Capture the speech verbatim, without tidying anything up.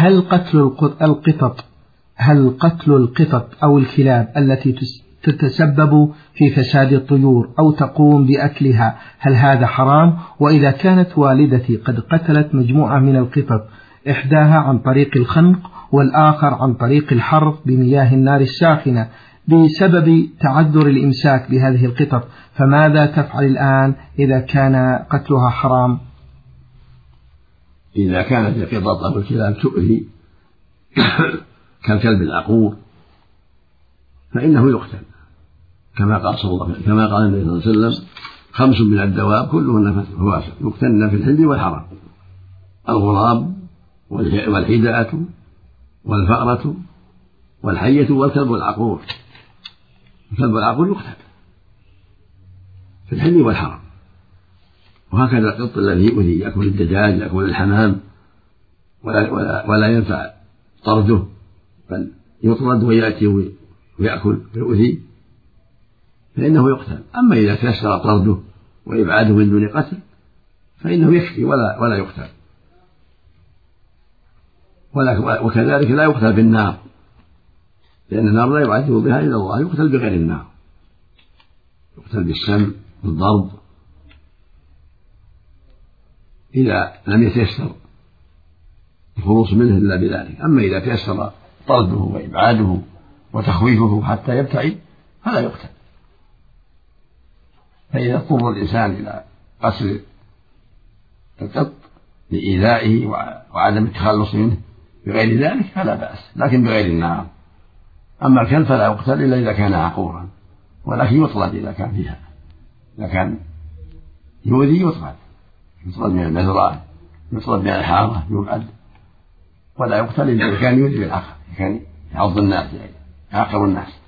هل قتل القطط هل قتل القطط أو الكلاب التي تتسبب في فساد الطيور أو تقوم بأكلها هل هذا حرام؟ وإذا كانت والدتي قد قتلت مجموعة من القطط، إحداها عن طريق الخنق والآخر عن طريق الحرق بمياه النار الساخنة بسبب تعذر الإمساك بهذه القطط، فماذا تفعل الآن إذا كان قتلها حرام؟ إذا كانت القطط أو الكلاب تؤذي كالكلب العقور فإنه يقتل، كما قال صلى الله عليه وسلم كما قال النبي صلى الله عليه وسلم: خمس من الدواب كلهن فواسق يقتلن في الحل والحرم: الغراب والحداءة والفأرة والحية والكلب العقور. الكلب العقور يقتل في الحل والحرم. وهكذا القط الذي يؤذي يأكل الدجاج يأكل الحمام ولا, ولا, ولا ينفع طرده بل يطرد ويأتي ويأكل ويؤذي فإنه يقتل. أما إذا تيسر طرده وإبعاده من دون قتل فإنه يكفي ولا, ولا يقتل. وكذلك لا يقتل بالنار، لأن النار لا يعذب بها إلا الله، يقتل بغير النار، يقتل بالسم بالضرب إذا لم يتيسر الخلوص منه إلا بذلك. أما إذا تيسر طرده وإبعاده وتخويفه حتى يبتعد فلا يقتل. فإذا اضطر الإنسان إلى قتل القط لإيذائه وعدم التخلص منه بغير ذلك فلا بأس، لكن بغير النار. أما الكلب فلا يقتل إلا إذا كان عقورا، ولكن يطرد إذا كان فيها، إذا كان يؤذي يطرد، يطرد من المزرعة، يطرد من الحارة، يبعد، ولا يقتل إلا إذا كان يؤذي بالعقل، كان يعض الناس يعني يعقر الناس.